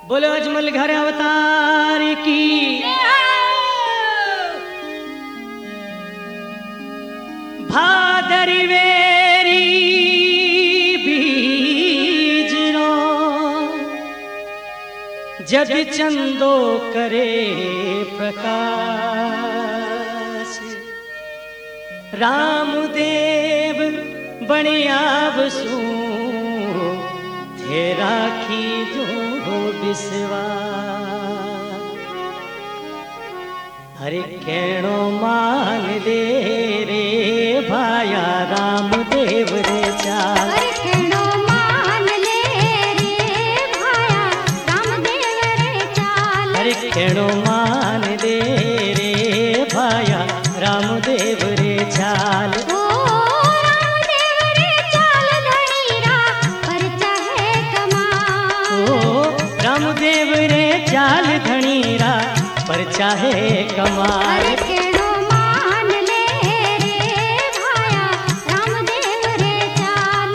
बोलो अजमल घर अवतार की। भादरी वेरी बीजरो जद चंदो करे प्रकाश, रामदेव बणियावसू थे राखी जो विश्वास। हरे कहणो मान दे रे भाया रामदेव रे चाल। हरे कहणो मान ले रे भाया रामदेव रे चाल। हरे कहणो मान दे रे भाया रामदेव रे चाल। रामदेव रे चाल धनीरा पर चाहे कमाल। कहणो मान ले रे भाया रामदेव रे चाल।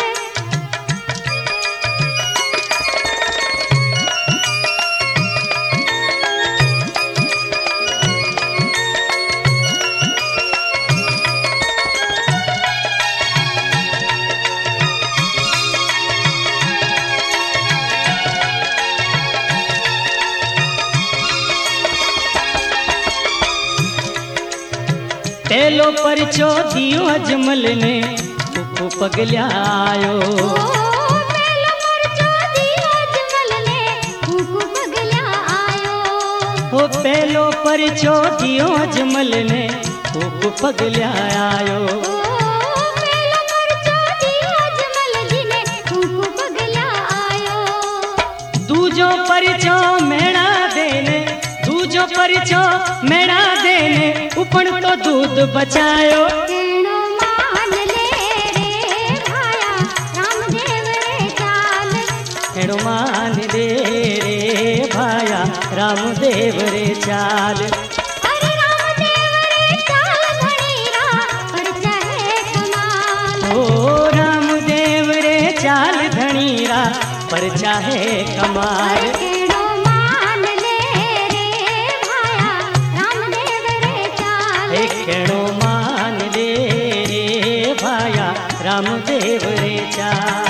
पहलो परचो दियो अजमल ने फूफू पगल्यायो। पहलो परचो दियो अजमल ने फूफू पगल्यायो। हो पहलो परचो दियो अजमल ने फूफू पगल्यायो। पहलो परचो दियो अजमल जी ने फूफू पगल्यायो। दूजो परचो मेणा देने, दूजो परचो मेणा देने उपन तो दूध बचायो। कहणो मान ले रे भाया रामदेव रे चाल। कहणो मान दे रे भाया रामदेव रे चाल। अरे रामदेव रे चाल धनीरा पर चाहे कमाल। ओ रामदेव रे चाल धनीरा पर चाहे कमाल। कहणो मान ले रे भाया रामदेव रे चाल। कहणो मान ले रे भाया रामदेव रे चाल।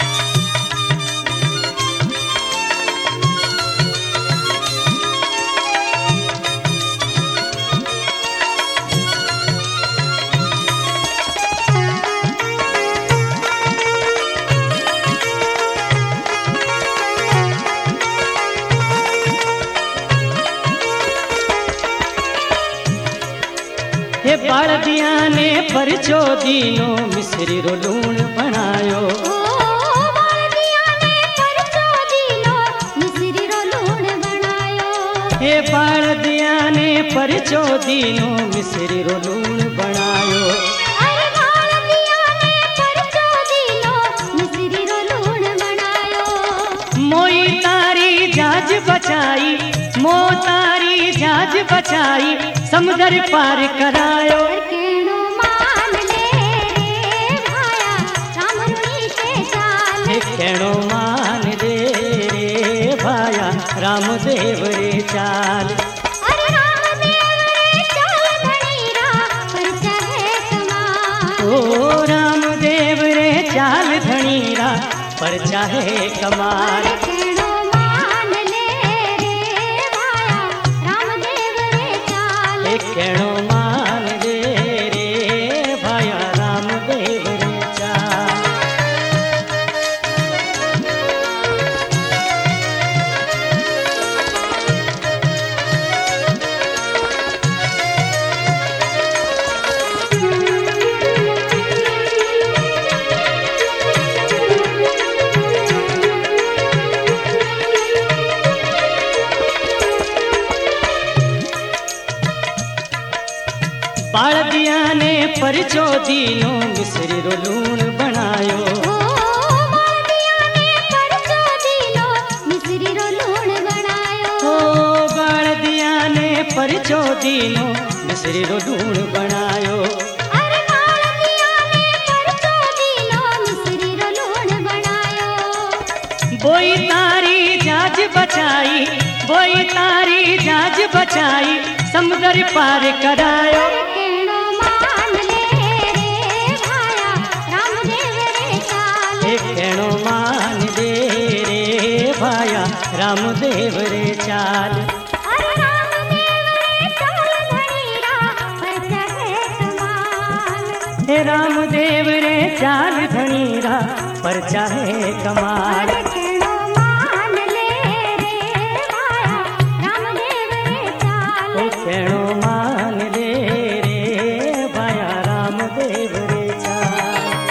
हे बाळदिया ने परचो दीनो मिसरी रो लूण बनायो। ओ बाळदिया ने परचो दीनो मिसरी रो लूण बनायो। हे बाळदिया ने परचो दीनो मिसरी रो लूण बनायो। अरे बाळदिया ने परचो दीनो मिसरी रो लूण बनायो। मोई तारी जाज बचाई, मो तारी जाज बचाई समुद्र पार करायो। कहणो मान ले रे भाया रामरुनी के चाल। कहणो मान दे रे भाया रामदेव रे चाल। अरे रामदेव रे चाल धनीरा पर चाहे कमाल। ओ रामदेव रे चाल धनीरा पर चाहे कमाल। कहणो मान ले रे भाया रामदेव रे चाल। कहणो मान दे रे भाया रामदेव रे चाल। बाळदिया ने परचो दीनो मिसरी रो लूण बनायो। ओ बाळदिया ने परचो दीनो मिसरी रो लूण बनायो। ओ बाळदिया ने परचो दीनो मिसरी रो लूण बनायो। अरे बाळदिया ने परचो दीनो मिसरी रो लूण बनायो। बोई तारी जाज बचाई, समुद्र पार करायो। अरे केणो मान ले रे भाया रामदेव रे चाल। हे केणो मान दे रे भाया रामदेव रे चाल। अरे रामदेव रे चाल धनीरा पर चढ़े कमाल। हे रामदेव रे चाल धनीरा पर चाहे कमाल। अरे केणो मान ले रे भाया रामदेव रे चाल। ओ केणो मान ले रे भाया रामदेव रे चाल।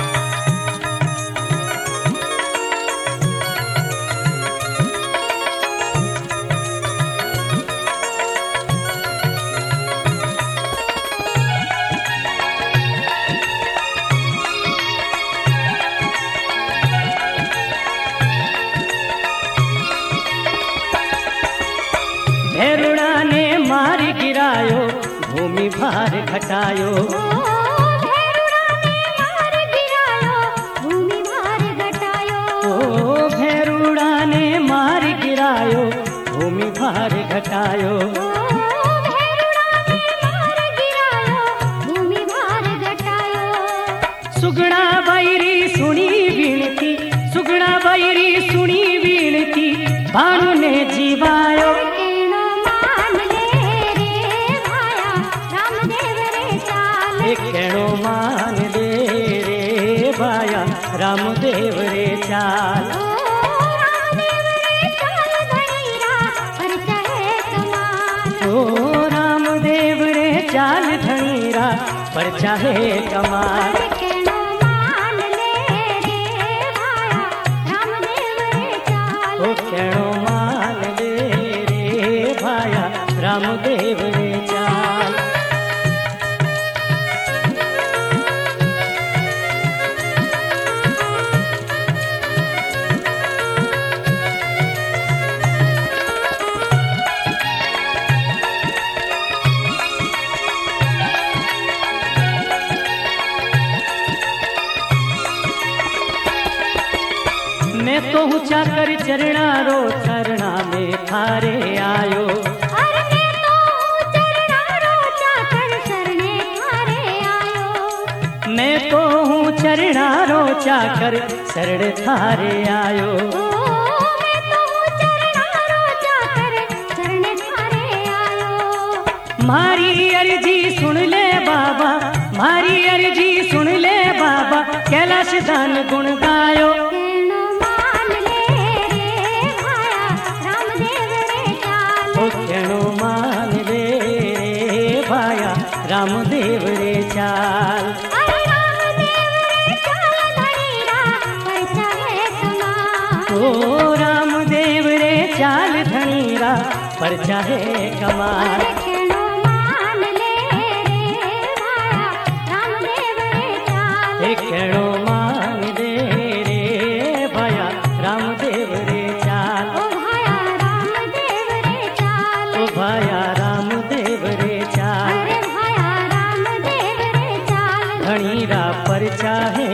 भैरुड़ा ने मार गिरायो भूमि भार घटायो। ओ भैरुड़ा ने मार गिरायो भूमि भार घटायो। ओ भैरुड़ा ने मार गिरायो भूमि भार घटायो। ओ भैरुड़ा ने मार गिरायो भूमि भार घटायो। सुगड़ा बैरी सुनी विनती, सुगड़ा बैरी सुनी विनती, भानु ने जीवायो। केणो मान ले रे भाया रामदेव रे चाल। हे केणो मान दे रे भाया रामदेव रे चाल। ओ रामदेव रे चाल धनीरा पर चढ़े कमाल। ओ रामदेव रे चाल धनीरा पर चाहे कमाल। अरे केणो मान ले रे भाया रामदेव रे चाल। ओ केणो मान दे रे भाया रामदेव रे चाल। मैं तो हूँ चाकर चरणारो चरणा में थारे आयो। अरे मैं तो चरणा रोचा कर शरणे थारे आयो। मैं तो हूँ चरणारो चाकर शरण थारे आयो। ओ मैं तो चरणा रोचा कर शरणे थारे आयो। मारी अर्जी सुन ले बाबा, मारी अर्जी सुन ले बाबा, कैलाश दान गुण गायो। केणो मान ले रे भाया रामदेव रे चाल। ओ केणो मान ले रे भाया रामदेव रे चाल। अरे रामदेव रे चाल धनीरा पर चढ़े कमाल। ओ रामदेव रे चाल धनीरा पर चाहे कमाल। अरे केणो मान ले रे भाया रामदेव रे चाल। हे केणो मान दे रे भाया रामदेव रे चाल। ओ भाया रामदेव रे चाल। ओ भाया रामदेव रे चाल। अरे भाया रामदेव रे चाल। धनीरा पर चाहे